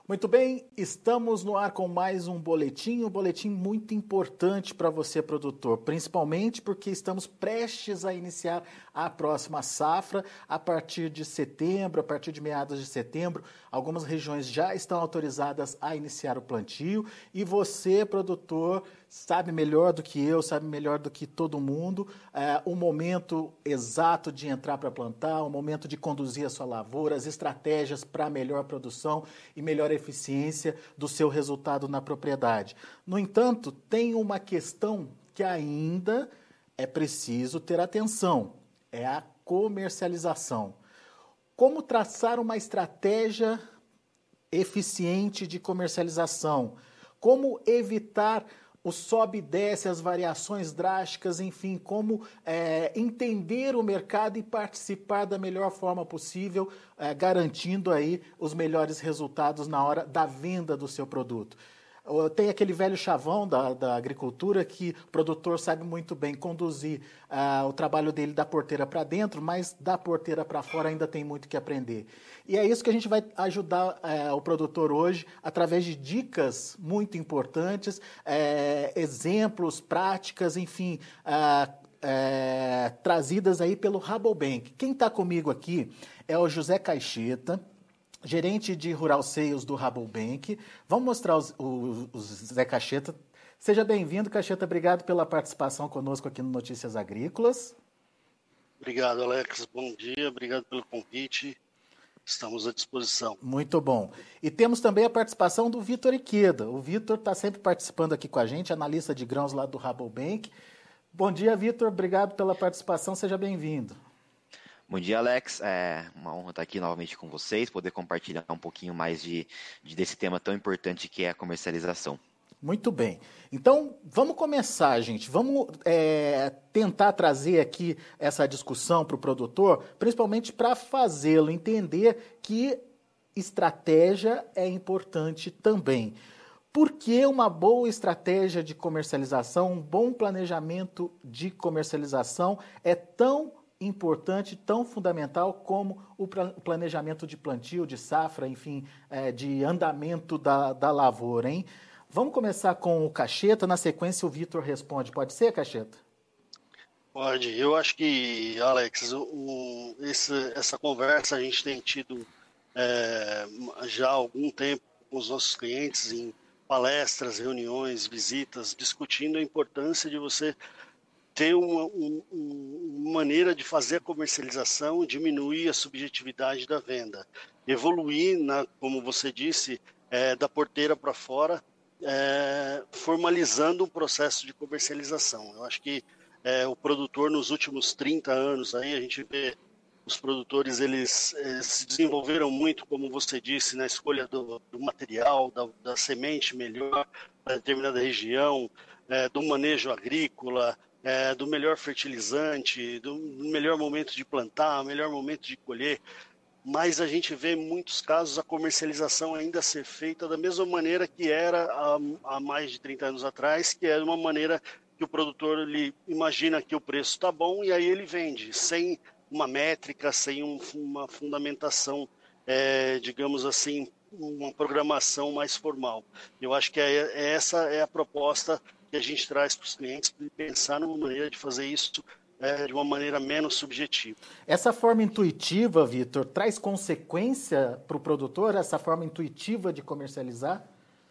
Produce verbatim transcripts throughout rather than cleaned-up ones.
Muito bem, estamos no ar com mais um boletim, um boletim muito importante para você, produtor, principalmente porque estamos prestes a iniciar a próxima safra a partir de setembro, a partir de meados de setembro. Algumas regiões já estão autorizadas a iniciar o plantio e você, produtor, sabe melhor do que eu, sabe melhor do que todo mundo é, o momento exato de entrar para plantar, o momento de conduzir a sua lavoura, as estratégias para melhor produção e melhor eficiência do seu resultado na propriedade. No entanto, tem uma questão que ainda é preciso ter atenção, é a comercialização. Como traçar uma estratégia eficiente de comercialização? Como evitar o sobe e desce, as variações drásticas, enfim, como é, entender o mercado e participar da melhor forma possível, é, garantindo aí os melhores resultados na hora da venda do seu produto. Tem aquele velho chavão da, da agricultura que o produtor sabe muito bem conduzir uh, o trabalho dele da porteira para dentro, mas da porteira para fora ainda tem muito que aprender. E é isso que a gente vai ajudar uh, o produtor hoje, através de dicas muito importantes, uh, exemplos, práticas, enfim, uh, uh, trazidas aí pelo Rabobank. Quem está comigo aqui é o José Caixeta, gerente de Rural Sales do Rabobank. Vamos mostrar os, o, o Zé Caixeta. Seja bem-vindo, Caixeta. Obrigado pela participação conosco aqui no Notícias Agrícolas. Obrigado, Alex. Bom dia. Obrigado pelo convite. Estamos à disposição. Muito bom. E temos também a participação do Vitor Iqueda. O Vitor está sempre participando aqui com a gente, analista de grãos lá do Rabobank. Bom dia, Vitor. Obrigado pela participação. Seja bem-vindo. Bom dia, Alex. É uma honra estar aqui novamente com vocês, poder compartilhar um pouquinho mais de, de, desse tema tão importante que é a comercialização. Muito bem. Então, vamos começar, gente. Vamos é, tentar trazer aqui essa discussão para o produtor, principalmente para fazê-lo entender que estratégia é importante também. Por que uma boa estratégia de comercialização, um bom planejamento de comercialização é tão importante, tão fundamental como o planejamento de plantio, de safra, enfim, é, de andamento da, da lavoura, hein? Vamos começar com o Caixeta, na sequência o Vitor responde. Pode ser, Caixeta? Pode. Eu acho que, Alex, o, esse, essa conversa a gente tem tido é, já há algum tempo com os nossos clientes em palestras, reuniões, visitas, discutindo a importância de você ter uma, uma, uma maneira de fazer a comercialização, diminuir a subjetividade da venda, evoluir, na, como você disse, é, da porteira para fora, é, formalizando um processo de comercialização. Eu acho que é, o produtor, nos últimos trinta anos, aí, a gente vê os produtores, eles, eles se desenvolveram muito, como você disse, na escolha do, do material, da, da semente melhor para determinada região, é, do manejo agrícola, É, do melhor fertilizante, do melhor momento de plantar, melhor momento de colher, mas a gente vê em muitos casos a comercialização ainda ser feita da mesma maneira que era há, há mais de trinta anos atrás, que é uma maneira que o produtor ele imagina que o preço está bom e aí ele vende, sem uma métrica, sem um, uma fundamentação, é, digamos assim, uma programação mais formal. Eu acho que é, é, essa é a proposta que a gente traz para os clientes, de pensar numa maneira de fazer isso é, de uma maneira menos subjetiva. Essa forma intuitiva, Vitor, traz consequência para o produtor, essa forma intuitiva de comercializar?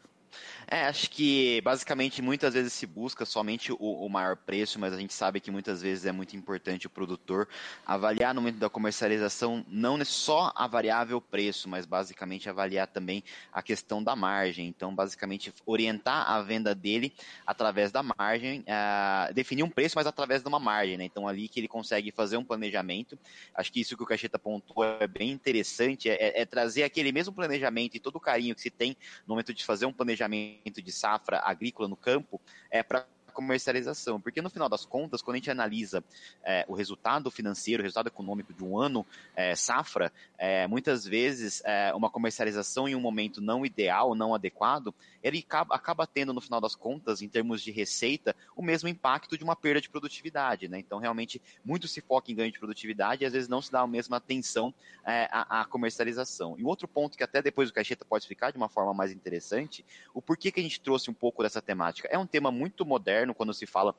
É, acho que basicamente muitas vezes se busca somente o, o maior preço, mas a gente sabe que muitas vezes é muito importante o produtor avaliar no momento da comercialização não só a variável preço, mas basicamente avaliar também a questão da margem. Então, basicamente, orientar a venda dele através da margem, uh, definir um preço, mas através de uma margem, né? Então, ali que ele consegue fazer um planejamento. Acho que isso que o Caixeta pontuou é bem interessante, é, é trazer aquele mesmo planejamento e todo o carinho que se tem no momento de fazer um planejamento de safra agrícola no campo, é para comercialização, porque no final das contas, quando a gente analisa é, o resultado financeiro, o resultado econômico de um ano é, safra, é, muitas vezes é, uma comercialização em um momento não ideal, não adequado, ele acaba, acaba tendo, no final das contas, em termos de receita, o mesmo impacto de uma perda de produtividade, né? Então, realmente, muito se foca em ganho de produtividade e às vezes não se dá a mesma atenção é, à, à comercialização. E outro ponto que até depois o Caixeta pode explicar de uma forma mais interessante, o porquê que a gente trouxe um pouco dessa temática. É um tema muito moderno quando se fala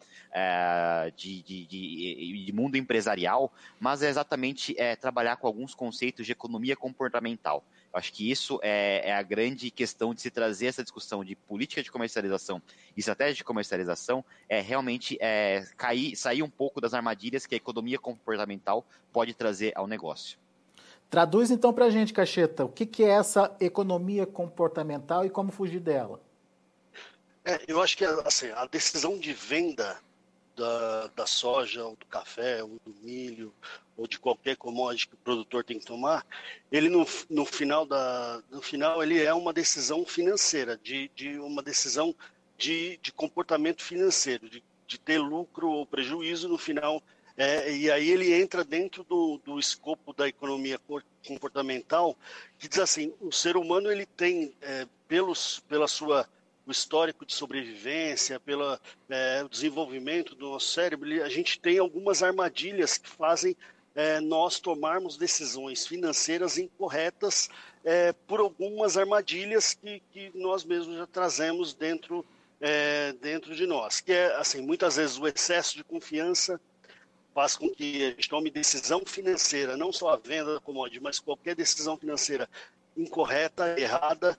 é, de, de, de, de mundo empresarial, mas é exatamente é, trabalhar com alguns conceitos de economia comportamental. Eu acho que isso é, é a grande questão de se trazer essa discussão de política de comercialização e estratégia de comercialização, é realmente é, cair, sair um pouco das armadilhas que a economia comportamental pode trazer ao negócio. Traduz então para a gente, Caixeta, o que, que é essa economia comportamental e como fugir dela? É, eu acho que assim, a decisão de venda da, da soja, ou do café, ou do milho, ou de qualquer commodity que o produtor tem que tomar, ele no, no, final, da, no final ele é uma decisão financeira, de, de uma decisão de, de comportamento financeiro, de, de ter lucro ou prejuízo no final. É, e aí ele entra dentro do, do escopo da economia comportamental, que diz assim, o ser humano ele tem, é, pelos, pela sua o histórico de sobrevivência, pelo é, desenvolvimento do nosso cérebro, a gente tem algumas armadilhas que fazem é, nós tomarmos decisões financeiras incorretas é, por algumas armadilhas que, que nós mesmos já trazemos dentro, é, dentro de nós. Que é, assim, muitas vezes o excesso de confiança faz com que a gente tome decisão financeira, não só a venda da commodity, mas qualquer decisão financeira incorreta, errada,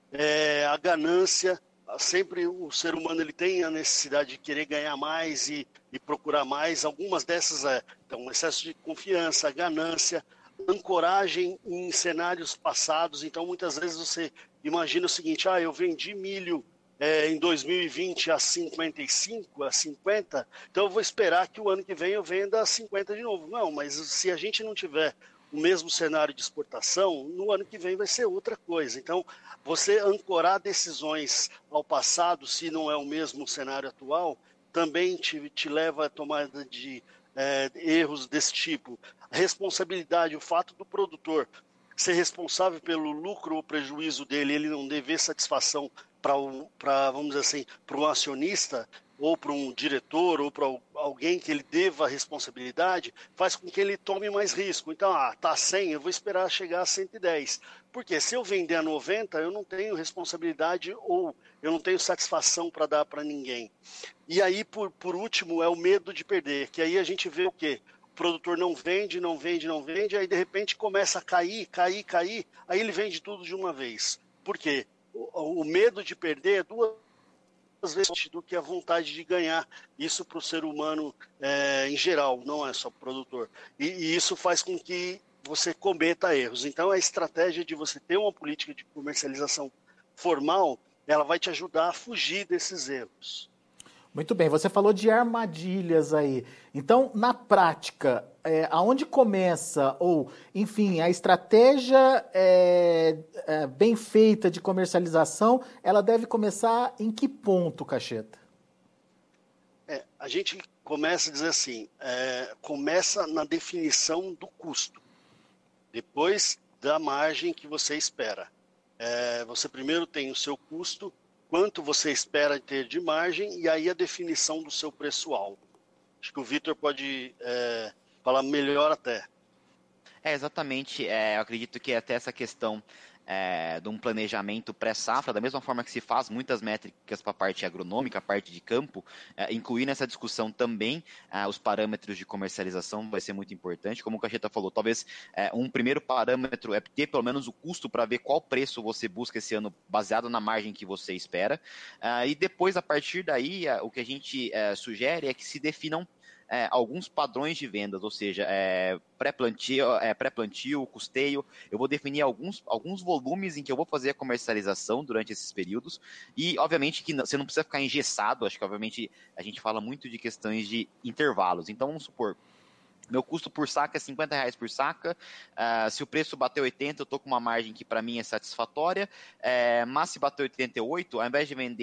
é, a ganância. Sempre o ser humano ele tem a necessidade de querer ganhar mais e, e procurar mais. Algumas dessas é então, excesso de confiança, ganância, ancoragem em cenários passados. Então, muitas vezes você imagina o seguinte, ah, eu vendi milho é, em dois mil e vinte a cinquenta e cinco, a cinquenta, então eu vou esperar que o ano que vem eu venda a cinquenta de novo. Não, mas se a gente não tiver o mesmo cenário de exportação, no ano que vem vai ser outra coisa. Então, você ancorar decisões ao passado, se não é o mesmo cenário atual, também te, te leva a tomada de é, erros desse tipo. A responsabilidade, o fato do produtor ser responsável pelo lucro ou prejuízo dele, ele não dever satisfação para, vamos dizer assim, para um acionista, ou para um diretor, ou para alguém que ele deva a responsabilidade, faz com que ele tome mais risco. Então, ah, tá cem, eu vou esperar chegar a cento e dez. Porque se eu vender a noventa, eu não tenho responsabilidade ou eu não tenho satisfação para dar para ninguém. E aí, por, por último, é o medo de perder, que aí a gente vê o quê? O produtor não vende, não vende, não vende, aí de repente começa a cair, cair, cair, aí ele vende tudo de uma vez. Por quê? O, o medo de perder é duas vezes do que a vontade de ganhar. Isso para o ser humano é, em geral, não é só para o produtor. E, e isso faz com que você cometa erros. Então, a estratégia de você ter uma política de comercialização formal, ela vai te ajudar a fugir desses erros. Muito bem, você falou de armadilhas aí. Então, na prática, é, aonde começa, ou, enfim, a estratégia é, é, bem feita de comercialização, ela deve começar em que ponto, Caixeta? É, a gente começa a dizer assim, é, começa na definição do custo, depois da margem que você espera. É, você primeiro tem o seu custo, quanto você espera ter de margem e aí a definição do seu preço-alvo. Acho que o Vitor pode é, falar melhor até. É, exatamente. É, eu acredito que até essa questão é, de um planejamento pré-safra, da mesma forma que se faz muitas métricas para a parte agronômica, a parte de campo, é, incluir nessa discussão também é, os parâmetros de comercialização vai ser muito importante. Como o Caixeta falou, talvez é, um primeiro parâmetro é ter pelo menos o custo para ver qual preço você busca esse ano baseado na margem que você espera. É, e depois, a partir daí, é, o que a gente é, sugere é que se definam É, alguns padrões de vendas, ou seja, é, pré-plantio, é, pré-plantio, custeio. Eu vou definir alguns, alguns volumes em que eu vou fazer a comercialização durante esses períodos e, obviamente, que você não precisa ficar engessado. Acho que, obviamente, a gente fala muito de questões de intervalos. Então, vamos supor, meu custo por saca é cinquenta reais por saca, uh, se o preço bater oitenta, eu estou com uma margem que para mim é satisfatória, uh, mas se bater oitenta e oito, ao invés de vender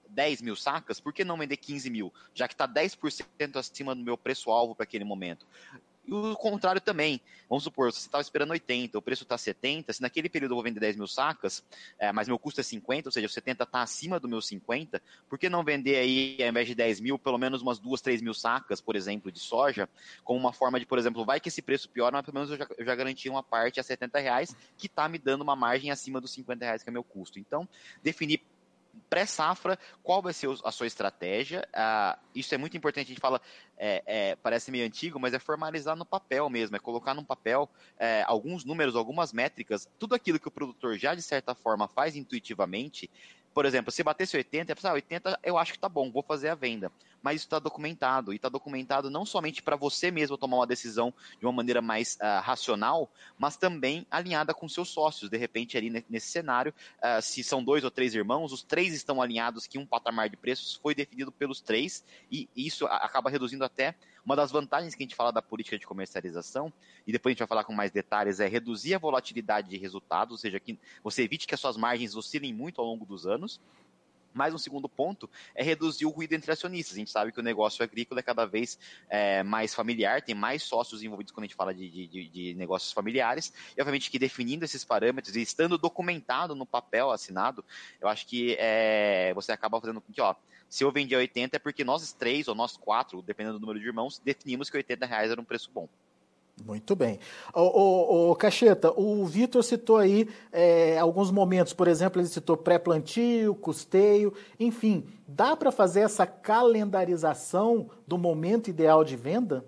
dez mil sacas, por que não vender quinze mil? Já que está dez por cento acima do meu preço-alvo para aquele momento. E o contrário também. Vamos supor, se você estava esperando oitenta, o preço está setenta, se naquele período eu vou vender dez mil sacas, é, mas meu custo é cinquenta, ou seja, o setenta está acima do meu cinquenta, por que não vender aí, ao invés de dez mil, pelo menos umas duas, três mil sacas, por exemplo, de soja, como uma forma de, por exemplo, vai que esse preço piora, mas pelo menos eu já, eu já garanti uma parte a setenta reais, que está me dando uma margem acima dos cinquenta reais, que é meu custo. Então, definir pré-safra, qual vai ser a sua estratégia? Ah, isso é muito importante, a gente fala, é, é, parece meio antigo, mas é formalizar no papel mesmo, é colocar num papel é, alguns números, algumas métricas, tudo aquilo que o produtor já, de certa forma, faz intuitivamente. Por exemplo, se batesse oitenta, ah, oitenta eu acho que tá bom, vou fazer a venda. Mas isso está documentado, e está documentado não somente para você mesmo tomar uma decisão de uma maneira mais uh, racional, mas também alinhada com seus sócios. De repente, ali nesse cenário, uh, se são dois ou três irmãos, os três estão alinhados que um patamar de preços foi definido pelos três, e isso acaba reduzindo até uma das vantagens que a gente fala da política de comercialização, e depois a gente vai falar com mais detalhes, é reduzir a volatilidade de resultados, ou seja, que você evite que as suas margens oscilem muito ao longo dos anos. Mais um segundo ponto é reduzir o ruído entre acionistas. A gente sabe que o negócio agrícola é cada vez é, mais familiar, tem mais sócios envolvidos quando a gente fala de, de, de negócios familiares, e obviamente que definindo esses parâmetros e estando documentado no papel assinado, eu acho que é, você acaba fazendo com que, ó, se eu vendi a oitenta é porque nós três ou nós quatro, dependendo do número de irmãos, definimos que oitenta reais era um preço bom. Muito bem. Ô, ô, ô Cacheta, o Vitor citou aí é, alguns momentos, por exemplo, ele citou pré-plantio, custeio, enfim, dá para fazer essa calendarização do momento ideal de venda?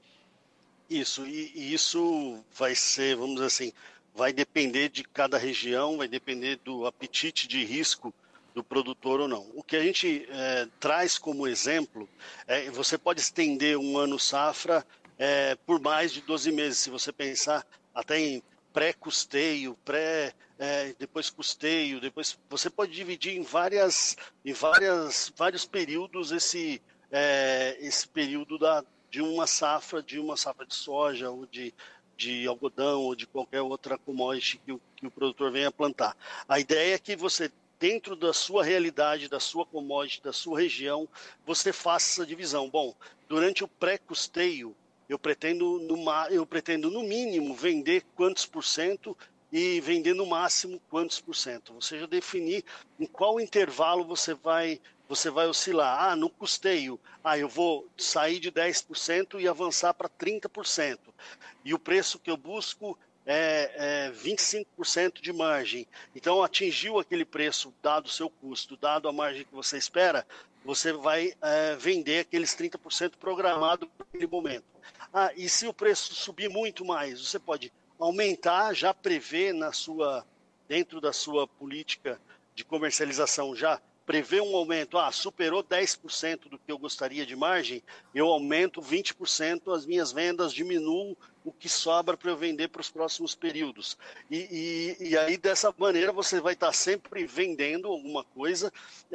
Isso, e, e isso vai ser, vamos dizer assim, vai depender de cada região, vai depender do apetite de risco do produtor ou não. O que a gente é, traz como exemplo, é, você pode estender um ano safra É, por mais de doze meses, se você pensar até em pré-custeio, pré, é, depois custeio, depois você pode dividir em várias, em várias, vários períodos esse, é, esse período da, de uma safra, de uma safra de soja ou de, de algodão ou de qualquer outra commodity que o, que o produtor venha plantar. A ideia é que você dentro da sua realidade, da sua commodity, da sua região, você faça essa divisão. Bom, durante o pré-custeio, Eu pretendo, no, eu pretendo, no mínimo, vender quantos por cento e vender no máximo quantos por cento. Ou seja, definir em qual intervalo você vai, você vai oscilar. Ah, no custeio, ah, eu vou sair de dez por cento e avançar para trinta por cento. E o preço que eu busco é, é vinte e cinco por cento de margem. Então, atingiu aquele preço, dado o seu custo, dado a margem que você espera, você vai é, vender aqueles trinta por cento programado naquele momento. Ah, e se o preço subir muito mais, você pode aumentar, já prever na sua, dentro da sua política de comercialização, já prever um aumento. Ah, superou dez por cento do que eu gostaria de margem, eu aumento vinte por cento as minhas vendas, diminuo o que sobra para eu vender para os próximos períodos. E, e, e aí, dessa maneira, você vai estar sempre vendendo alguma coisa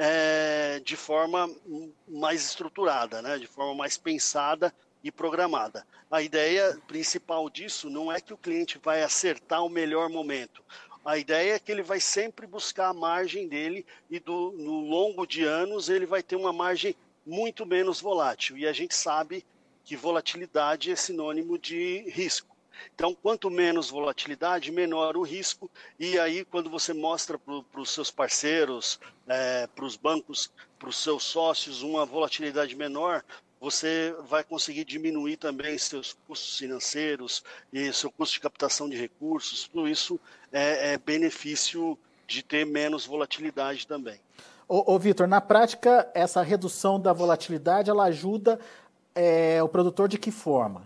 é, de forma mais estruturada, né? De forma mais pensada e programada. A ideia principal disso não é que o cliente vai acertar o melhor momento. A ideia é que ele vai sempre buscar a margem dele e do, no longo de anos ele vai ter uma margem muito menos volátil. E a gente sabe que volatilidade é sinônimo de risco. Então, quanto menos volatilidade, menor o risco. E aí, quando você mostra para os seus parceiros, é, para os bancos, para os seus sócios, uma volatilidade menor, você vai conseguir diminuir também seus custos financeiros e seu custo de captação de recursos. Tudo isso é, é benefício de ter menos volatilidade também. Ô, ô Vitor, na prática, essa redução da volatilidade, ela ajuda é, o produtor de que forma?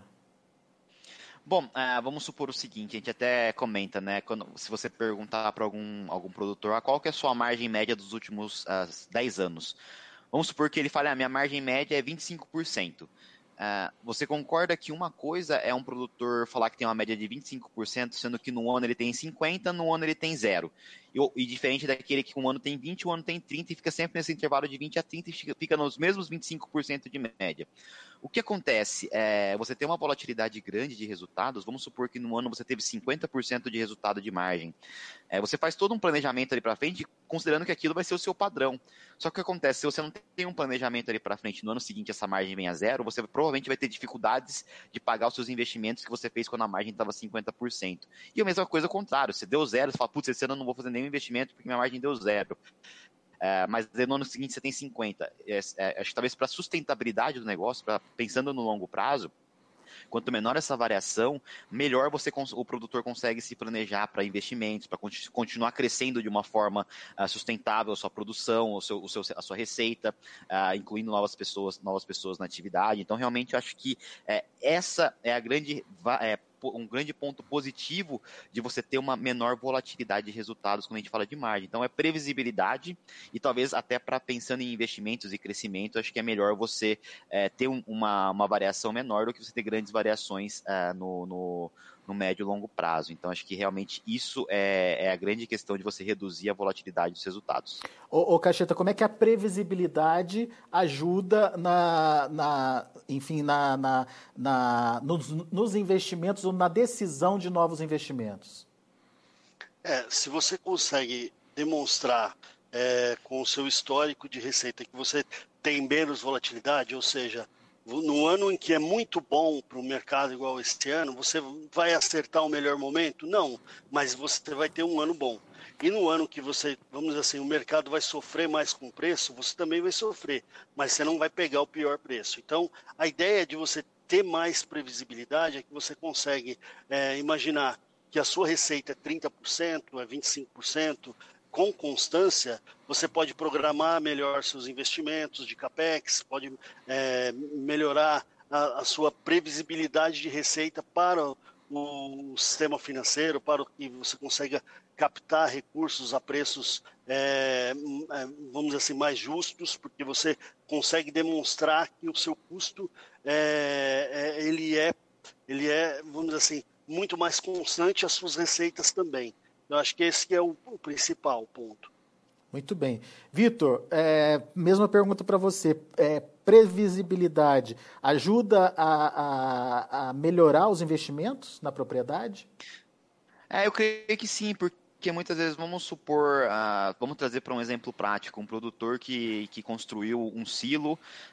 Bom, uh, vamos supor o seguinte, a gente até comenta, né? Quando, se você perguntar para algum, algum produtor, ah, qual que é a sua margem média dos últimos uh, dez anos? Vamos supor que ele fale, ah, minha margem média é vinte e cinco por cento. Uh, você concorda que uma coisa é um produtor falar que tem uma média de vinte e cinco por cento, sendo que no ano ele tem cinquenta por cento, no ano ele tem zero. E, e diferente daquele que um ano tem vinte, o um ano tem trinta e fica sempre nesse intervalo de vinte a trinta e fica nos mesmos vinte e cinco por cento de média. O que acontece? É, você tem uma volatilidade grande de resultados, vamos supor que no ano você teve cinquenta por cento de resultado de margem. É, você faz todo um planejamento ali para frente, considerando que aquilo vai ser o seu padrão. Só que o que acontece? Se você não tem um planejamento ali para frente, no ano seguinte essa margem vem a zero, você provavelmente vai ter dificuldades de pagar os seus investimentos que você fez quando a margem estava cinquenta por cento. E a mesma coisa ao contrário, você deu zero, você fala, putz, esse ano eu não vou fazer nenhum investimento porque minha margem deu zero. É, mas no ano seguinte você tem cinquenta. É, é, acho que talvez para a sustentabilidade do negócio, pra, pensando no longo prazo, quanto menor essa variação, melhor você o produtor consegue se planejar para investimentos, para continuar crescendo de uma forma uh, sustentável a sua produção, o seu, o seu, a sua receita, uh, incluindo novas pessoas, novas pessoas na atividade. Então, realmente, eu acho que é, essa é a grande é, um grande ponto positivo de você ter uma menor volatilidade de resultados quando a gente fala de margem. Então, é previsibilidade e talvez até para pensando em investimentos e crescimento, acho que é melhor você é, ter um, uma, uma variação menor do que você ter grandes variações é, no, no, no médio e longo prazo. Então, acho que realmente isso é, é a grande questão de você reduzir a volatilidade dos resultados. Ô, ô Cacheta, como é que a previsibilidade ajuda na, na enfim, na, na, na, nos, nos investimentos ou na decisão de novos investimentos? É, se você consegue demonstrar é, com o seu histórico de receita que você tem menos volatilidade, ou seja, no ano em que é muito bom para o mercado igual este ano, você vai acertar o melhor momento? Não, mas você vai ter um ano bom. E no ano que você, vamos dizer assim, o mercado vai sofrer mais com o preço, você também vai sofrer, mas você não vai pegar o pior preço. Então, a ideia de você ter mais previsibilidade é que você consegue é, imaginar que a sua receita é trinta por cento, é vinte e cinco por cento, com constância, você pode programar melhor seus investimentos de capex, pode é, melhorar a, a sua previsibilidade de receita para o, o sistema financeiro, para que você consiga captar recursos a preços, é, vamos dizer assim, mais justos, porque você consegue demonstrar que o seu custo é, é, ele é, ele é, vamos dizer assim, muito mais constante as suas receitas também. Eu acho que esse que é o, o principal ponto. Muito bem. Vitor, é, mesma pergunta para você. É, previsibilidade ajuda a, a, a melhorar os investimentos na propriedade? É, eu creio que sim, porque muitas vezes, vamos supor, uh, vamos trazer para um exemplo prático, um produtor que, que construiu um silo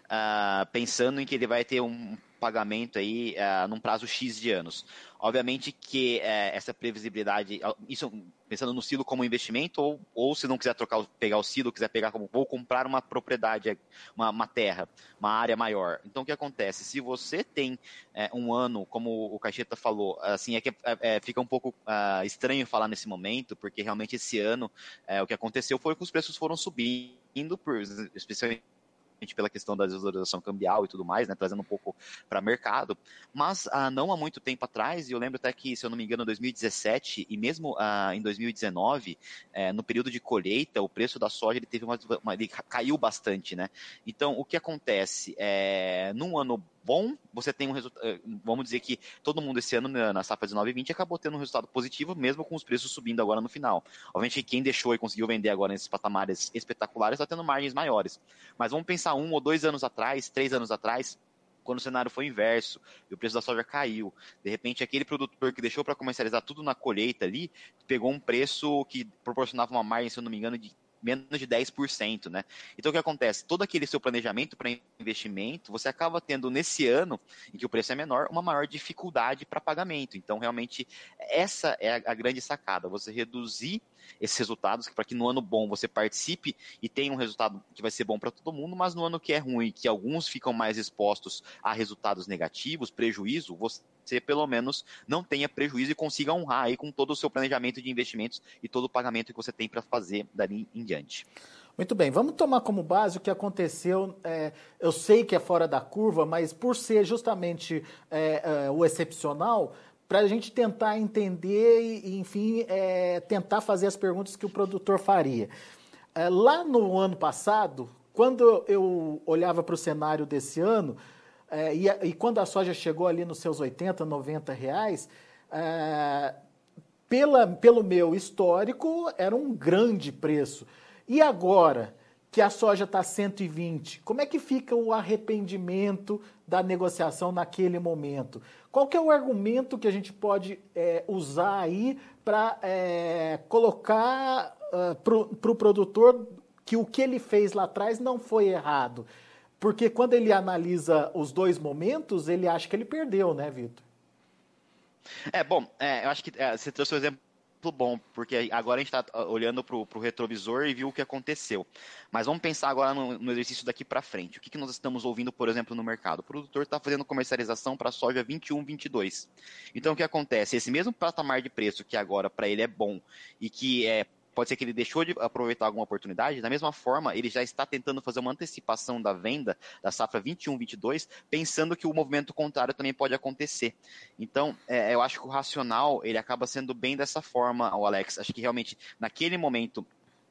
uh, pensando em que ele vai ter um pagamento aí uh, num prazo X de anos. Obviamente que uh, essa previsibilidade, isso pensando no silo como investimento, ou, ou se não quiser trocar, pegar o silo, quiser pegar como, vou comprar uma propriedade, uma, uma terra, uma área maior. Então, o que acontece? Se você tem uh, um ano, como o Cacheta falou, assim, é que é, fica um pouco uh, estranho falar nesse momento, porque realmente esse ano uh, o que aconteceu foi que os preços foram subindo, por, especialmente pela questão da desvalorização cambial e tudo mais, né, trazendo um pouco para o mercado, mas ah, não há muito tempo atrás, e eu lembro até que, se eu não me engano, em dois mil e dezessete e mesmo ah, em dois mil e dezenove, eh, no período de colheita, o preço da soja ele teve uma, uma, ele caiu bastante, né? Então, o que acontece? É, num ano bom, você tem um resultado, vamos dizer que todo mundo esse ano, na safra dezenove e vinte, acabou tendo um resultado positivo, mesmo com os preços subindo agora no final. Obviamente, quem deixou e conseguiu vender agora nesses patamares espetaculares está tendo margens maiores. Mas vamos pensar um ou dois anos atrás, três anos atrás, quando o cenário foi inverso e o preço da soja caiu. De repente, aquele produtor que deixou para comercializar tudo na colheita ali, pegou um preço que proporcionava uma margem, se eu não me engano, de menos de dez por cento, né? Então, o que acontece? Todo aquele seu planejamento para investimento, você acaba tendo nesse ano, em que o preço é menor, uma maior dificuldade para pagamento. Então, realmente, essa é a, a grande sacada, você reduzir esses resultados, para que no ano bom você participe e tenha um resultado que vai ser bom para todo mundo, mas no ano que é ruim, que alguns ficam mais expostos a resultados negativos, prejuízo, você pelo menos não tenha prejuízo e consiga honrar aí com todo o seu planejamento de investimentos e todo o pagamento que você tem para fazer dali em diante. Muito bem, vamos tomar como base o que aconteceu, é, eu sei que é fora da curva, mas por ser justamente é, é, o excepcional, para a gente tentar entender e, enfim, é, tentar fazer as perguntas que o produtor faria. É, lá no ano passado, quando eu olhava para o cenário desse ano, é, e, e quando a soja chegou ali nos seus oitenta, noventa reais, é, pela, pelo meu histórico, era um grande preço. E agora que a soja está cento e vinte, como é que fica o arrependimento da negociação naquele momento? Qual que é o argumento que a gente pode é, usar aí para é, colocar uh, para o pro produtor que o que ele fez lá atrás não foi errado? Porque quando ele analisa os dois momentos, ele acha que ele perdeu, né, Vitor? É, bom, é, eu acho que é, você trouxe um exemplo bom, porque agora a gente está olhando para o retrovisor e viu o que aconteceu. Mas vamos pensar agora no, no exercício daqui para frente. O que, que nós estamos ouvindo, por exemplo, no mercado? O produtor está fazendo comercialização para a soja vinte e um, vinte e dois. Então, o que acontece? Esse mesmo patamar de preço que agora para ele é bom e que é pode ser que ele deixou de aproveitar alguma oportunidade, da mesma forma, ele já está tentando fazer uma antecipação da venda da safra vinte e um, vinte e dois, pensando que o movimento contrário também pode acontecer. Então, é, eu acho que o racional, ele acaba sendo bem dessa forma, o Alex. Acho que realmente, naquele momento,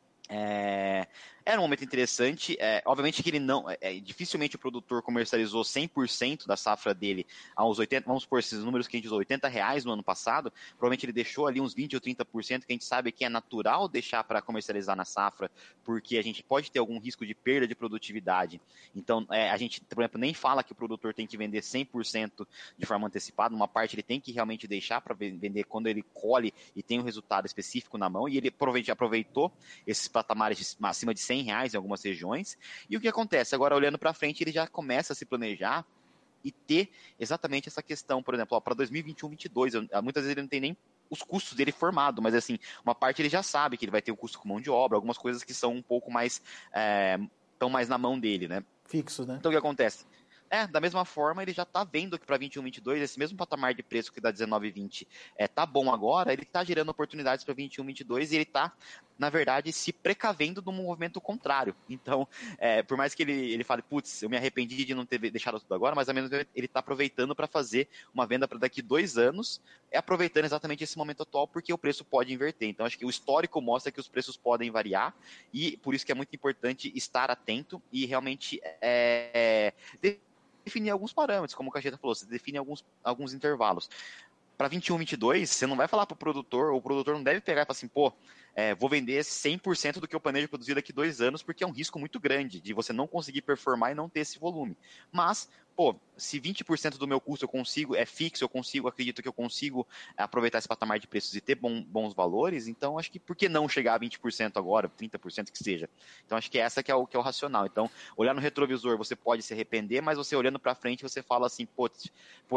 É, era um momento interessante, é, obviamente que ele não, é, dificilmente o produtor comercializou cem por cento da safra dele aos oitenta, vamos por esses números que a gente usou, oitenta reais no ano passado, provavelmente ele deixou ali uns vinte ou trinta por cento, que a gente sabe que é natural deixar para comercializar na safra, porque a gente pode ter algum risco de perda de produtividade, então é, a gente, por exemplo, nem fala que o produtor tem que vender cem por cento de forma antecipada, uma parte ele tem que realmente deixar para vender quando ele colhe e tem um resultado específico na mão, e ele provavelmente aproveitou esses patamares acima de cem reais em algumas regiões. E o que acontece? Agora, olhando para frente, ele já começa a se planejar e ter exatamente essa questão, por exemplo, para dois mil e vinte e um, vinte e dois, muitas vezes ele não tem nem os custos dele formado, mas assim, uma parte ele já sabe que ele vai ter um custo com mão de obra, algumas coisas que são um pouco mais, é, estão mais na mão dele, né? Fixo, né? Então, o que acontece? É, da mesma forma, ele já está vendo que para vinte e um, vinte e dois, esse mesmo patamar de preço que dá dezenove e vinte é, tá bom agora, ele está gerando oportunidades para vinte e um, vinte e dois e ele está, na verdade, se precavendo de um movimento contrário. Então, é, por mais que ele, ele fale, putz, eu me arrependi de não ter deixado tudo agora, mas ao menos ele está aproveitando para fazer uma venda para daqui dois anos, é aproveitando exatamente esse momento atual, porque o preço pode inverter. Então, acho que o histórico mostra que os preços podem variar e por isso que é muito importante estar atento e realmente é, definir alguns parâmetros, como o Cacheta falou, você define alguns, alguns intervalos. Para vinte e um, vinte e dois, você não vai falar para o produtor, ou o produtor não deve pegar e falar assim, pô, é, vou vender cem por cento do que eu planejo produzir daqui dois anos, porque é um risco muito grande de você não conseguir performar e não ter esse volume. Mas, pô, se vinte por cento do meu custo eu consigo, é fixo, eu consigo, acredito que eu consigo aproveitar esse patamar de preços e ter bom, bons valores, então acho que por que não chegar a vinte por cento agora, trinta por cento que seja? Então acho que essa que é o, que é o racional. Então, olhar no retrovisor, você pode se arrepender, mas você olhando para frente, você fala assim, poxa,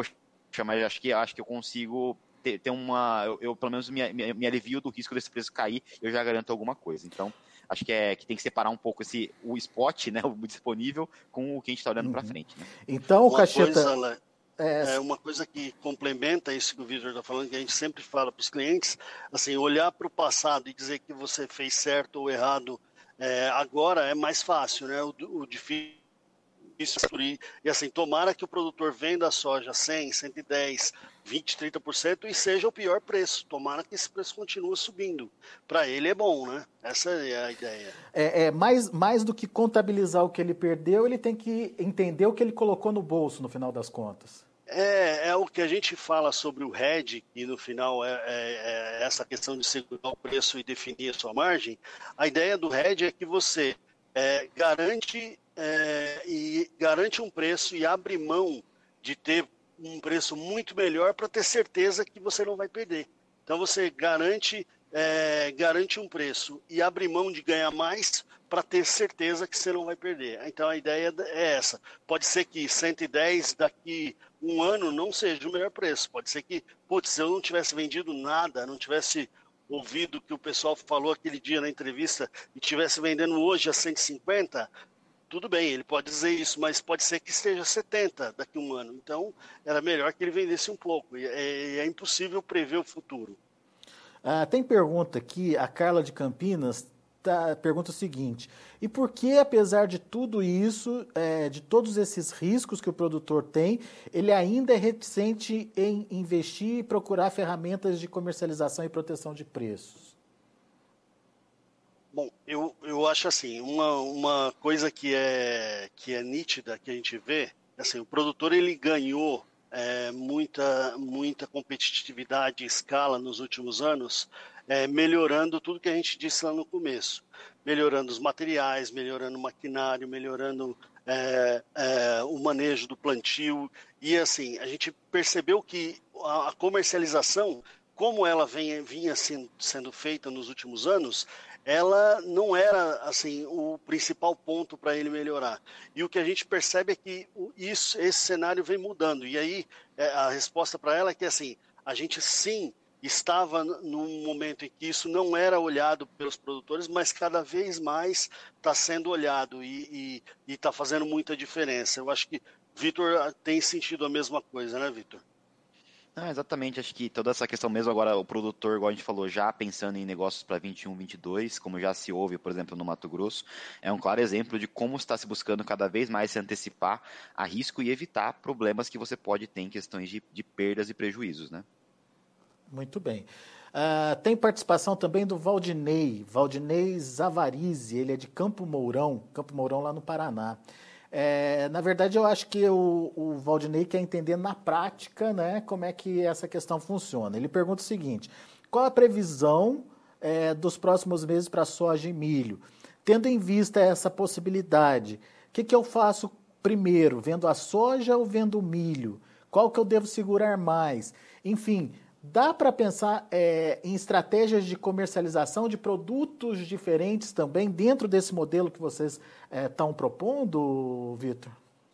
mas acho que, acho que eu consigo ter, ter uma, eu, eu pelo menos me, me, me alivio do risco desse preço cair, eu já garanto alguma coisa. Então, acho que, é, que tem que separar um pouco esse, o spot, né, o disponível, com o que a gente está olhando uhum. para frente. Né? Então, uma Cacheta... Coisa, né, é... é uma coisa que complementa isso que o Vitor está falando, que a gente sempre fala para os clientes, assim, olhar para o passado e dizer que você fez certo ou errado é, agora é mais fácil, né? O, o difícil e assim, tomara que o produtor venda a soja cem, cento e dez, vinte, trinta por cento e seja o pior preço. Tomara que esse preço continue subindo. Para ele é bom, né? Essa é a ideia. É, é mais, mais do que contabilizar o que ele perdeu, ele tem que entender o que ele colocou no bolso no final das contas. É, é o que a gente fala sobre o hedge, e no final é, é, é essa questão de segurar o preço e definir a sua margem. A ideia do hedge é que você é, garante É, e garante um preço e abre mão de ter um preço muito melhor para ter certeza que você não vai perder. Então você garante, é, garante um preço e abre mão de ganhar mais para ter certeza que você não vai perder. Então a ideia é essa. Pode ser que cento e dez daqui um ano não seja o melhor preço. Pode ser que, putz, se eu não tivesse vendido nada, não tivesse ouvido o que o pessoal falou aquele dia na entrevista e estivesse vendendo hoje a cento e cinquenta, tudo bem, ele pode dizer isso, mas pode ser que esteja setenta daqui a um ano. Então, era melhor que ele vendesse um pouco. E é, é impossível prever o futuro. Ah, tem pergunta aqui, a Carla de Campinas tá, pergunta o seguinte, e por que, apesar de tudo isso, é, de todos esses riscos que o produtor tem, ele ainda é reticente em investir e procurar ferramentas de comercialização e proteção de preços? Bom, eu, eu acho assim, uma, uma coisa que é, que é nítida, que a gente vê, assim, o produtor ele ganhou é, muita, muita competitividade e escala nos últimos anos é, melhorando tudo que a gente disse lá no começo. Melhorando os materiais, melhorando o maquinário, melhorando é, é, o manejo do plantio. E assim, a gente percebeu que a, a comercialização, como ela vem, vinha sendo, sendo feita nos últimos anos, ela não era assim o principal ponto para ele melhorar. E o que a gente percebe é que isso, esse cenário vem mudando. E aí a resposta para ela é que assim, a gente sim estava num momento em que isso não era olhado pelos produtores, mas cada vez mais está sendo olhado e está fazendo muita diferença. Eu acho que Vitor tem sentido a mesma coisa, né, Vitor? Não, exatamente, acho que toda essa questão mesmo agora, o produtor, igual a gente falou, já pensando em negócios para vinte e um, vinte e dois, como já se ouve, por exemplo, no Mato Grosso, é um claro exemplo de como está se buscando cada vez mais se antecipar a risco e evitar problemas que você pode ter em questões de, de perdas e prejuízos, né? Muito bem. Uh, tem participação também do Valdinei, Valdinei Zavarize, ele é de Campo Mourão, Campo Mourão lá no Paraná. É, na verdade, eu acho que o, o Valdinei quer entender na prática, né, como é que essa questão funciona. Ele pergunta o seguinte: qual a previsão é, dos próximos meses para soja e milho? Tendo em vista essa possibilidade, o que, que eu faço primeiro? Vendo a soja ou vendo o milho? Qual que eu devo segurar mais? Enfim, dá para pensar é, em estratégias de comercialização de produtos diferentes também dentro desse modelo que vocês estão é, propondo, Vitor?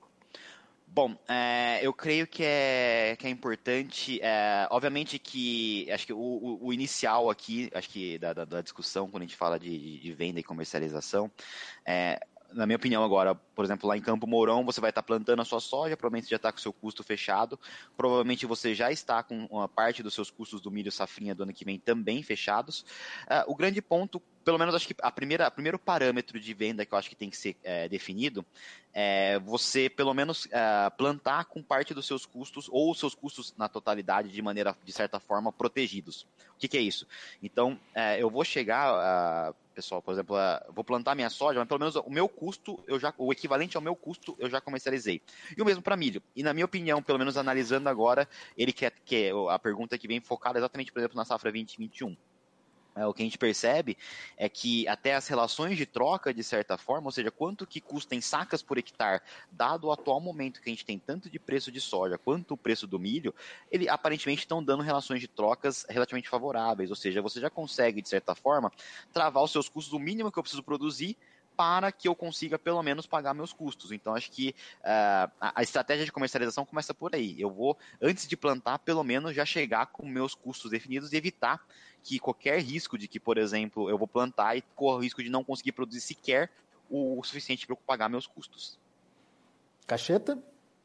Bom, é, eu creio que é, que é importante, é, obviamente que, acho que o, o, o inicial aqui, acho que da, da, da discussão, quando a gente fala de, de venda e comercialização, é, na minha opinião agora, por exemplo, lá em Campo Mourão, você vai estar plantando a sua soja, provavelmente você já está com o seu custo fechado, provavelmente você já está com uma parte dos seus custos do milho safrinha do ano que vem também fechados. Uh, o grande ponto, pelo menos acho que a primeira, o primeiro parâmetro de venda que eu acho que tem que ser é, definido, é você pelo menos é, plantar com parte dos seus custos, ou os seus custos na totalidade, de maneira, de certa forma, protegidos. O que, que é isso? Então, é, eu vou chegar... Uh, pessoal, por exemplo, uh, vou plantar minha soja, mas pelo menos o meu custo, eu já, o equivalente ao meu custo, eu já comercializei. E o mesmo para milho. E na minha opinião, pelo menos analisando agora, ele quer, quer a pergunta que vem focada exatamente, por exemplo, na safra vinte vinte e um. É, o que a gente percebe é que até as relações de troca, de certa forma, ou seja, quanto que custa em sacas por hectare, dado o atual momento que a gente tem tanto de preço de soja quanto o preço do milho, ele aparentemente estão dando relações de trocas relativamente favoráveis, ou seja, você já consegue, de certa forma, travar os seus custos, o mínimo que eu preciso produzir, para que eu consiga pelo menos pagar meus custos. Então, acho que uh, a estratégia de comercialização começa por aí. Eu vou, antes de plantar, pelo menos já chegar com meus custos definidos e evitar que qualquer risco de que, por exemplo, eu vou plantar e corro o risco de não conseguir produzir sequer o, o suficiente para eu pagar meus custos. Cacheta?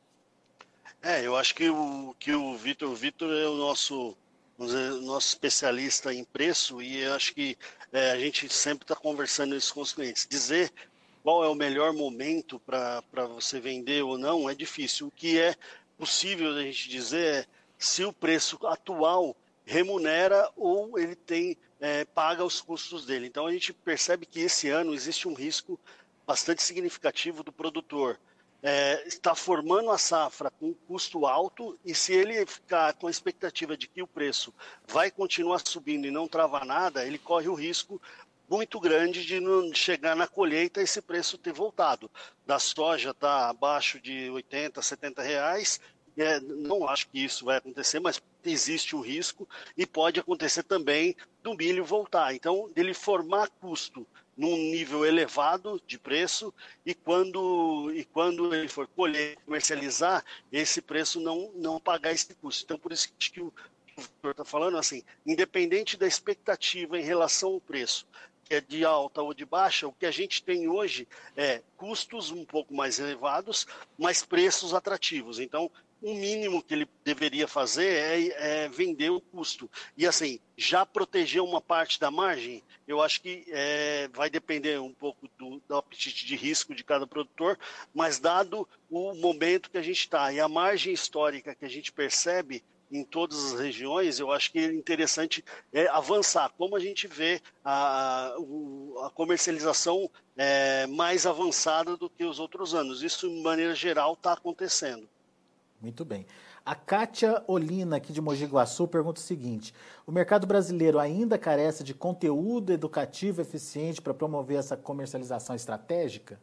É, eu acho que o, que o Vitor, o Vitor é o nosso, vamos dizer, nosso especialista em preço, e eu acho que é, a gente sempre está conversando isso com os clientes. Dizer qual é o melhor momento para você vender ou não é difícil. O que é possível a gente dizer é se o preço atual remunera ou ele tem é, paga os custos dele. Então a gente percebe que esse ano existe um risco bastante significativo do produtor é, está formando a safra com um custo alto, e se ele ficar com a expectativa de que o preço vai continuar subindo e não travar nada, ele corre o risco muito grande de não chegar na colheita esse preço ter voltado. Da soja está abaixo de oitenta, setenta reais. É, não acho que isso vai acontecer, mas existe um risco, e pode acontecer também do milho voltar. Então, ele formar custo num nível elevado de preço, e quando, e quando ele for colher, comercializar, esse preço não, não pagar esse custo. Então, por isso que o Vitor está falando, assim, independente da expectativa em relação ao preço, que é de alta ou de baixa, o que a gente tem hoje é custos um pouco mais elevados, mas preços atrativos. Então, o mínimo que ele deveria fazer é, é vender o custo. E assim, já proteger uma parte da margem, eu acho que é, vai depender um pouco do, do apetite de risco de cada produtor, mas dado o momento que a gente está e a margem histórica que a gente percebe em todas as regiões, eu acho que é interessante é, avançar. Como a gente vê a, a comercialização é, mais avançada do que os outros anos. Isso, de maneira geral, está acontecendo. Muito bem. A Kátia Olina, aqui de Mogi Guaçu, pergunta o seguinte: o mercado brasileiro ainda carece de conteúdo educativo eficiente para promover essa comercialização estratégica?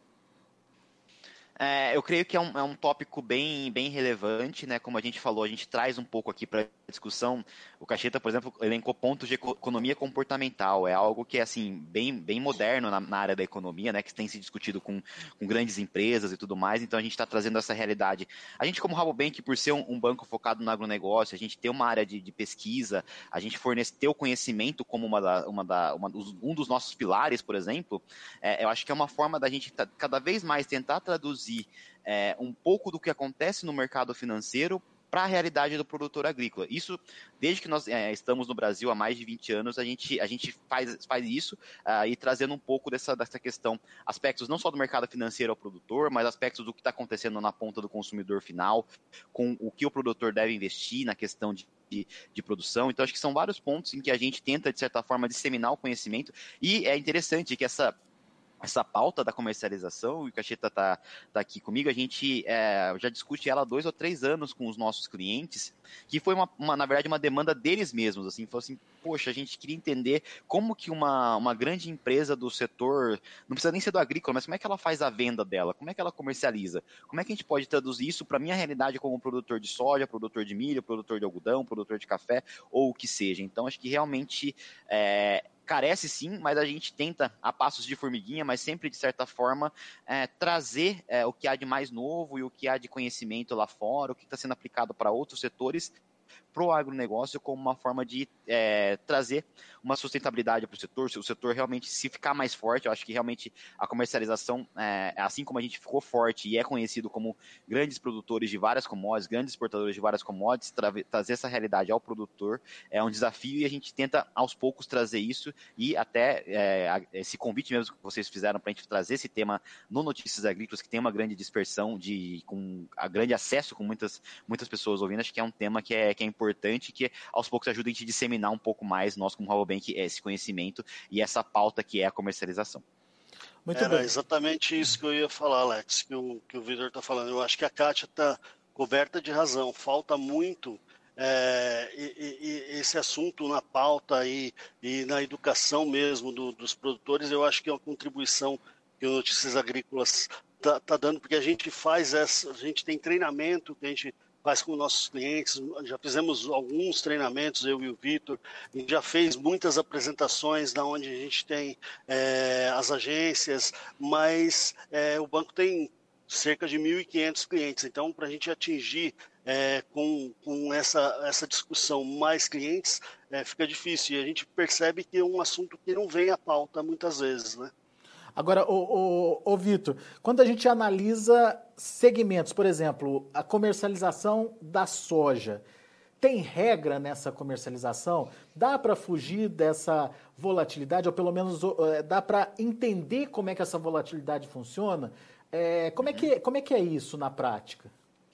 É, eu creio que é um, é um tópico bem, bem relevante, né? Como a gente falou, a gente traz um pouco aqui para a discussão. O Cacheta, por exemplo, elencou pontos de economia comportamental. É algo que é assim, bem, bem moderno na, na área da economia, né? Que tem se discutido com, com grandes empresas e tudo mais. Então a gente está trazendo essa realidade. A gente, como Rabobank, por ser um, um banco focado no agronegócio, a gente tem uma área de, de pesquisa, a gente fornecer o conhecimento como uma da, uma da, uma dos, um dos nossos pilares, por exemplo. É, eu acho que é uma forma da gente cada vez mais tentar traduzir É, um pouco do que acontece no mercado financeiro para a realidade do produtor agrícola. Isso, desde que nós é, estamos no Brasil há mais de vinte anos, a gente, a gente faz, faz isso uh, e trazendo um pouco dessa, dessa questão, aspectos não só do mercado financeiro ao produtor, mas aspectos do que está acontecendo na ponta do consumidor final, com o que o produtor deve investir na questão de De, de produção. Então, acho que são vários pontos em que a gente tenta, de certa forma, disseminar o conhecimento, e é interessante que essa essa pauta da comercialização, e o Cacheta está tá aqui comigo, a gente é, já discute ela há dois ou três anos com os nossos clientes, que foi, uma, uma, na verdade, uma demanda deles mesmos, assim, falou assim, poxa, a gente queria entender como que uma, uma grande empresa do setor, não precisa nem ser do agrícola, mas como é que ela faz a venda dela, como é que ela comercializa, como é que a gente pode traduzir isso para a minha realidade como produtor de soja, produtor de milho, produtor de algodão, produtor de café, ou o que seja. Então, acho que realmente é, carece sim, mas a gente tenta, a passos de formiguinha, mas sempre de certa forma, é, trazer é, o que há de mais novo e o que há de conhecimento lá fora, o que está sendo aplicado para outros setores, para o agronegócio, como uma forma de é, trazer uma sustentabilidade para o setor. Se o setor realmente se ficar mais forte, eu acho que realmente a comercialização, é, assim como a gente ficou forte e é conhecido como grandes produtores de várias commodities, grandes exportadores de várias commodities, tra trazer essa realidade ao produtor é um desafio, e a gente tenta aos poucos trazer isso, e até é, esse convite mesmo que vocês fizeram para a gente trazer esse tema no Notícias Agrícolas, que tem uma grande dispersão, de, com a grande acesso com muitas, muitas pessoas ouvindo, acho que é um tema que é, que é importante, que aos poucos ajuda a gente a disseminar um pouco mais, nós como Rabobank, esse conhecimento e essa pauta que é a comercialização. Muito Era bem. Exatamente isso que eu ia falar, Alex, que o, que o Vitor está falando. Eu acho que a Kátia está coberta de razão. Falta muito é, e, e, esse assunto na pauta e, e na educação mesmo do, dos produtores. Eu acho que é uma contribuição que o Notícias Agrícolas está tá dando, porque a gente faz essa, a gente tem treinamento que a gente faz com nossos clientes, já fizemos alguns treinamentos, eu e o Vitor, a gente já fez muitas apresentações na onde a gente tem é, as agências, mas é, o banco tem cerca de mil e quinhentos clientes, então para a gente atingir é, com, com essa, essa discussão mais clientes, é, fica difícil, e a gente percebe que é um assunto que não vem à pauta muitas vezes, né? Agora, ô, ô, ô Vitor, quando a gente analisa segmentos, por exemplo, a comercialização da soja, tem regra nessa comercialização? Dá para fugir dessa volatilidade, ou pelo menos dá para entender como é que essa volatilidade funciona? É, como, é que, como é que é isso na prática?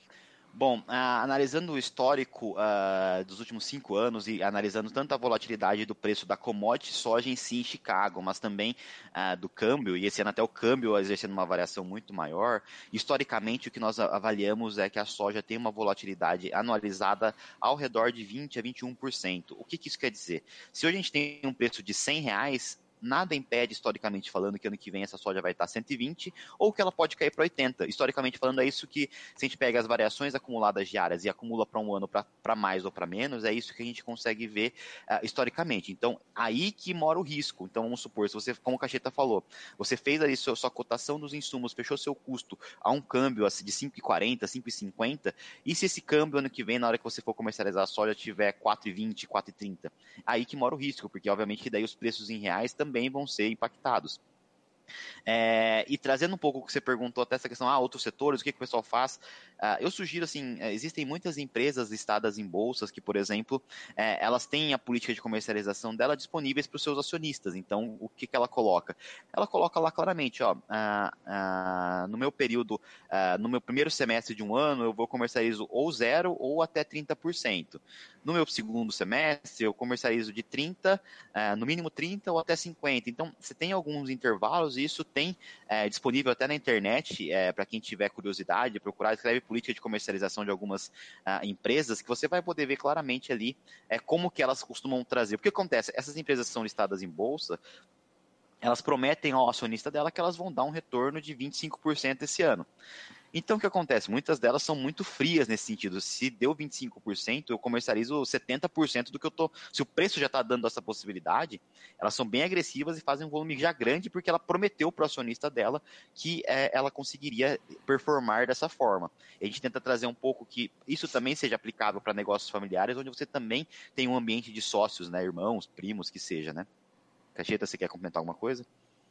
Bom, uh, analisando o histórico uh, dos últimos cinco anos e analisando tanto a volatilidade do preço da commodity soja em si em Chicago, mas também uh, do câmbio, e esse ano até o câmbio exercendo uma variação muito maior, historicamente o que nós avaliamos é que a soja tem uma volatilidade anualizada ao redor de vinte a vinte e um por cento. O que, que isso quer dizer? Se hoje a gente tem um preço de cem reais, nada impede, historicamente falando, que ano que vem essa soja vai estar cento e vinte, ou que ela pode cair para oitenta. Historicamente falando, é isso que, se a gente pega as variações acumuladas diárias e acumula para um ano para mais ou para menos, é isso que a gente consegue ver uh, historicamente. Então, aí que mora o risco. Então, vamos supor, se você, como o Cacheta falou, você fez ali sua, sua cotação dos insumos, fechou seu custo a um câmbio assim, de cinco e quarenta, cinco e cinquenta, e se esse câmbio ano que vem, na hora que você for comercializar a soja, tiver quatro e vinte, quatro e trinta, aí que mora o risco, porque obviamente daí os preços em reais também também vão ser impactados. É, e trazendo um pouco o que você perguntou, até essa questão, ah, outros setores, o que, que o pessoal faz, uh, eu sugiro, assim, existem muitas empresas listadas em bolsas que, por exemplo, é, elas têm a política de comercialização dela disponíveis para os seus acionistas. Então, o que, que ela coloca? Ela coloca lá claramente, ó, uh, uh, no meu período, uh, no meu primeiro semestre de um ano, eu vou comercializo ou zero ou até trinta por cento. No meu segundo semestre, eu comercializo de trinta, uh, no mínimo trinta ou até cinquenta. Então, você tem alguns intervalos temos isso, tem é, disponível até na internet, é, para quem tiver curiosidade, procurar, escreve política de comercialização de algumas ah, empresas, que você vai poder ver claramente ali é, como que elas costumam trazer. O que acontece? Essas empresas são listadas em bolsa, elas prometem ao acionista dela que elas vão dar um retorno de vinte e cinco por cento esse ano. Então, o que acontece? Muitas delas são muito frias nesse sentido. Se deu vinte e cinco por cento, eu comercializo setenta por cento do que eu tô. Se o preço já está dando essa possibilidade, elas são bem agressivas e fazem um volume já grande, porque ela prometeu para o acionista dela que é, ela conseguiria performar dessa forma. E a gente tenta trazer um pouco que isso também seja aplicável para negócios familiares, onde você também tem um ambiente de sócios, né, irmãos, primos, que seja, né? Cacheta, você quer comentar alguma coisa?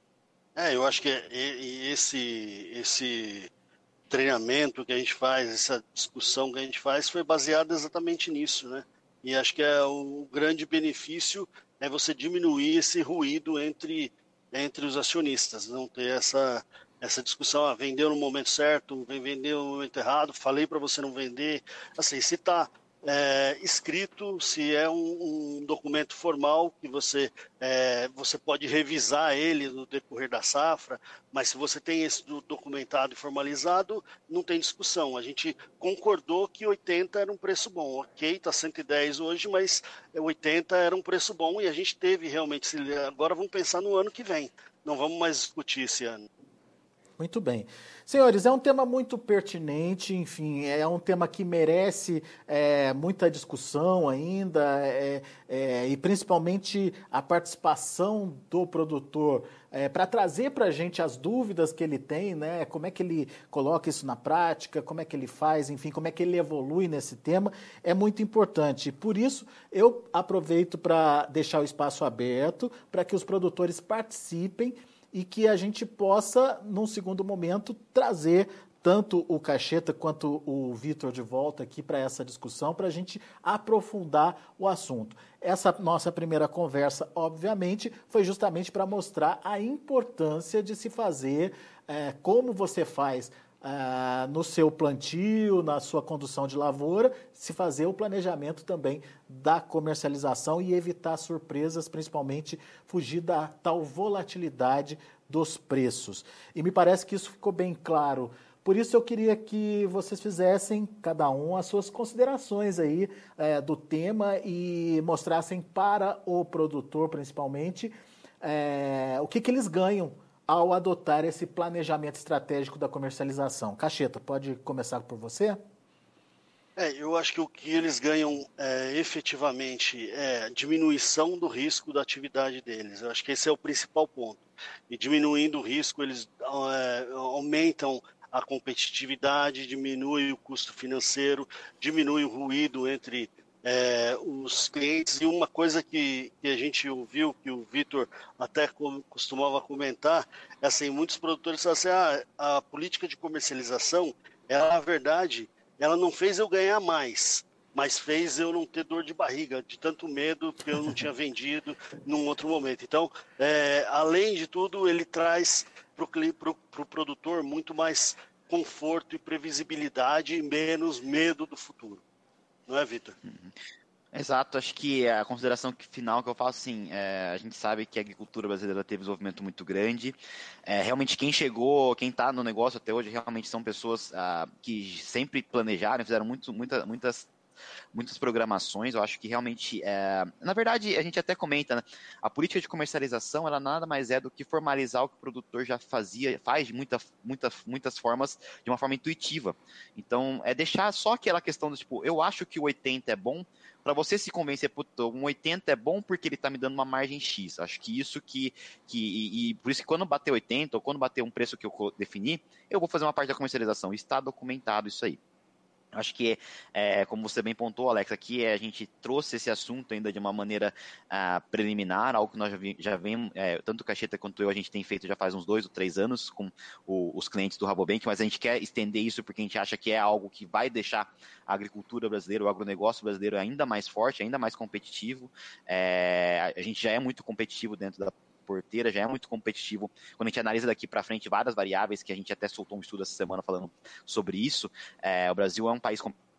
É, eu acho que é- e- e esse, esse treinamento que a gente faz, essa discussão que a gente faz, foi baseada exatamente nisso, né? E acho que é o grande benefício é você diminuir esse ruído entre, entre os acionistas, não ter essa, essa discussão, ah, vendeu no momento certo, vem vender no momento errado, falei para você não vender. Assim, se está é, escrito, se é um, um documento formal que você, é, você pode revisar ele no decorrer da safra, mas se você tem esse documentado e formalizado, não tem discussão. A gente concordou que oitenta era um preço bom. Ok, está cento e dez hoje, mas oitenta era um preço bom e a gente teve realmente. Agora vamos pensar no ano que vem. Não vamos mais discutir esse ano. Muito bem. Senhores, é um tema muito pertinente, enfim, é um tema que merece é, muita discussão ainda, é, é, e principalmente a participação do produtor é, para trazer para a gente as dúvidas que ele tem, né? Como é que ele coloca isso na prática, como é que ele faz, enfim, como é que ele evolui nesse tema, é muito importante. Por isso, eu aproveito para deixar o espaço aberto para que os produtores participem e que a gente possa, num segundo momento, trazer tanto o Cacheta quanto o Vitor de volta aqui para essa discussão, para a gente aprofundar o assunto. Essa nossa primeira conversa, obviamente, foi justamente para mostrar a importância de se fazer, é, como você faz Uh, no seu plantio, na sua condução de lavoura, se fazer o planejamento também da comercialização e evitar surpresas, principalmente fugir da tal volatilidade dos preços. E me parece que isso ficou bem claro. Por isso eu queria que vocês fizessem, cada um, as suas considerações aí é, do tema e mostrassem para o produtor, principalmente, é, o que, que eles ganham ao adotar esse planejamento estratégico da comercialização. Cacheta, pode começar por você? É, eu acho que o que eles ganham é, efetivamente é a diminuição do risco da atividade deles. Eu acho que esse é o principal ponto. E diminuindo o risco, eles é, aumentam a competitividade, diminui o custo financeiro, diminui o ruído entre é, os clientes. E uma coisa que, que a gente ouviu, que o Vitor até costumava comentar, é assim, muitos produtores falam assim, ah, a política de comercialização, ela, na verdade, ela não fez eu ganhar mais, mas fez eu não ter dor de barriga, de tanto medo que eu não tinha vendido num outro momento. Então, é, além de tudo, ele traz para o pro, pro produtor muito mais conforto e previsibilidade e menos medo do futuro. Não é, Vitor? Uhum. Exato, acho que a consideração final que eu faço, assim, é, a gente sabe que a agricultura brasileira teve um desenvolvimento muito grande, é, realmente quem chegou, quem está no negócio até hoje, realmente são pessoas ah, que sempre planejaram, fizeram muito, muita, muitas muitas programações, eu acho que realmente, é... na verdade, a gente até comenta, né? A política de comercialização, ela nada mais é do que formalizar o que o produtor já fazia, faz de muita, muita, muitas formas, de uma forma intuitiva. Então, é deixar só aquela questão do tipo, eu acho que o oitenta é bom, para você se convencer, puto, um oitenta é bom porque ele está me dando uma margem X. Acho que isso que, que e, e por isso que quando bater oitenta, ou quando bater um preço que eu defini, eu vou fazer uma parte da comercialização. Está documentado isso aí. Acho que, é, como você bem pontuou, Alex, aqui a gente trouxe esse assunto ainda de uma maneira ah, preliminar, algo que nós já, vi, já vemos, é, tanto o Cacheta quanto eu, a gente tem feito já faz uns dois ou três anos com o, os clientes do Rabobank, mas a gente quer estender isso porque a gente acha que é algo que vai deixar a agricultura brasileira, o agronegócio brasileiro ainda mais forte, ainda mais competitivo. É, a gente já é muito competitivo dentro da porteira, já é muito competitivo. Quando a gente analisa daqui para frente várias variáveis, que a gente até soltou um estudo essa semana falando sobre isso, é, o Brasil é um país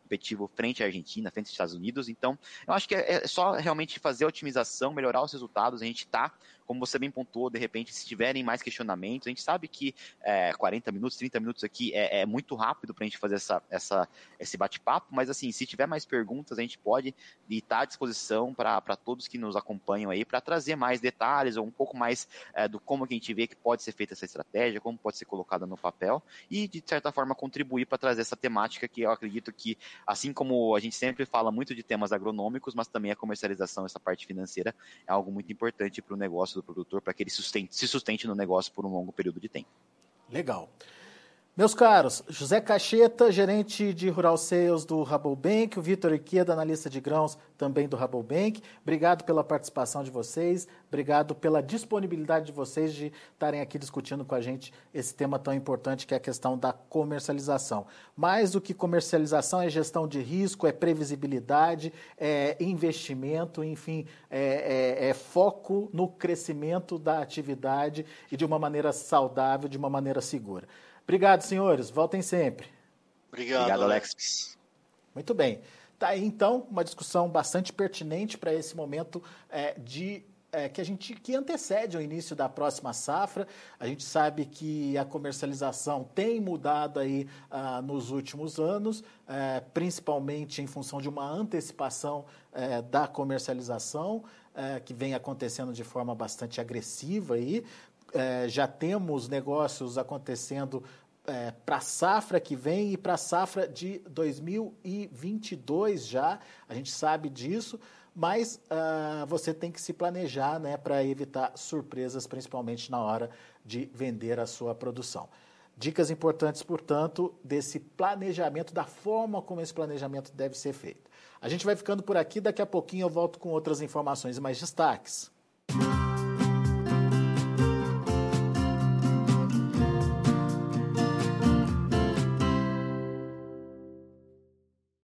competitivo frente à Argentina, frente aos Estados Unidos. Então, eu acho que é só realmente fazer a otimização, melhorar os resultados. A gente está, como você bem pontuou, de repente, se tiverem mais questionamentos, a gente sabe que é, quarenta minutos, trinta minutos aqui é, é muito rápido para a gente fazer essa, essa, esse bate-papo, mas assim, se tiver mais perguntas, a gente pode estar à disposição para todos que nos acompanham aí, para trazer mais detalhes ou um pouco mais é, do como que a gente vê que pode ser feita essa estratégia, como pode ser colocada no papel e, de certa forma, contribuir para trazer essa temática que eu acredito que, assim como a gente sempre fala muito de temas agronômicos, mas também a comercialização, essa parte financeira, é algo muito importante para o negócio do produtor, para que ele sustente, se sustente no negócio por um longo período de tempo. Legal. Meus caros, José Cacheta, gerente de Rural Sales do Rabobank, o Vitor Ikeda, analista de grãos também do Rabobank. Obrigado pela participação de vocês, obrigado pela disponibilidade de vocês de estarem aqui discutindo com a gente esse tema tão importante que é a questão da comercialização. Mais do que comercialização é gestão de risco, é previsibilidade, é investimento, enfim, é, é, é foco no crescimento da atividade e de uma maneira saudável, de uma maneira segura. Obrigado, senhores. Voltem sempre. Obrigado, Obrigado, Alex. Alex. Muito bem. Tá aí, então, uma discussão bastante pertinente para esse momento é, de é, que a gente que antecede o início da próxima safra. A gente sabe que a comercialização tem mudado aí ah, nos últimos anos, é, principalmente em função de uma antecipação é, da comercialização, é, que vem acontecendo de forma bastante agressiva aí. É, já temos negócios acontecendo é, para a safra que vem e para a safra de dois mil e vinte e dois já, a gente sabe disso, mas uh, você tem que se planejar, né, para evitar surpresas, principalmente na hora de vender a sua produção. Dicas importantes, portanto, desse planejamento, da forma como esse planejamento deve ser feito. A gente vai ficando por aqui, daqui a pouquinho eu volto com outras informações e mais destaques.